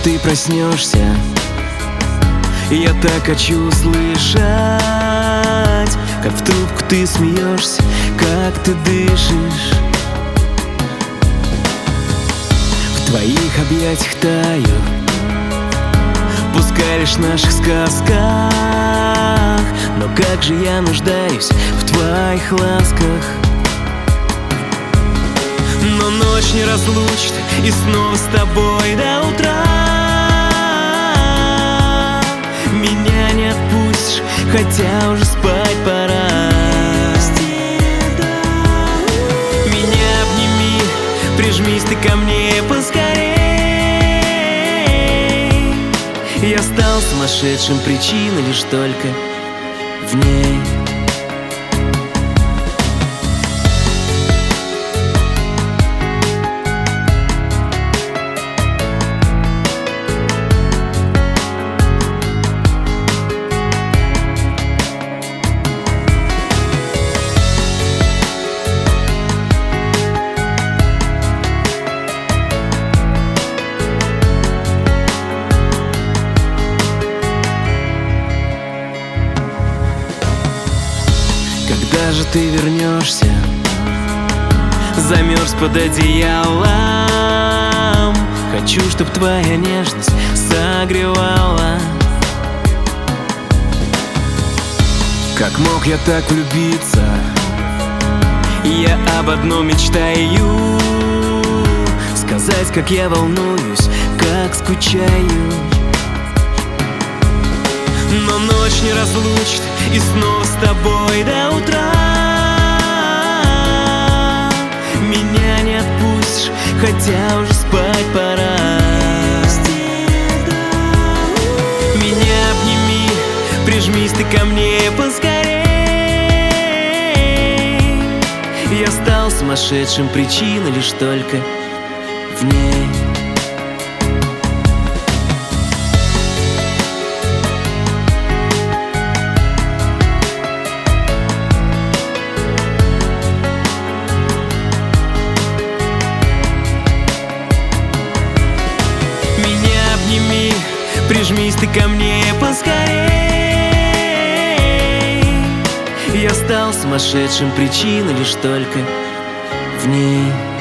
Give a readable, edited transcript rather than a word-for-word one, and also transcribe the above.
ты проснешься, я так хочу услышать, как в трубку ты смеешься, как ты дышишь. В твоих объятиях таю, пускай лишь в наших сказках, но как же я нуждаюсь в твоих ласках. Но ночь не разлучит, и снова с тобой до утра. Меня не отпустишь, хотя уже спать пора. Меня обними, прижмись ты ко мне поскорей. Я стал сумасшедшим, причина лишь только в ней. Когда же ты вернешься? Замерз под одеялом. Хочу, чтоб твоя нежность согревала. Как мог я так влюбиться? Я об одном мечтаю: сказать, как я волнуюсь, как скучаю. Но ночь не разлучит, и снова с тобой до утра. Меня не отпустишь, хотя уже спать пора. Меня обними, прижмись ты ко мне поскорей. Я стал сумасшедшим, причина лишь только в ней. Прижмись ты ко мне поскорей. Я стал сумасшедшим, причина лишь только в ней.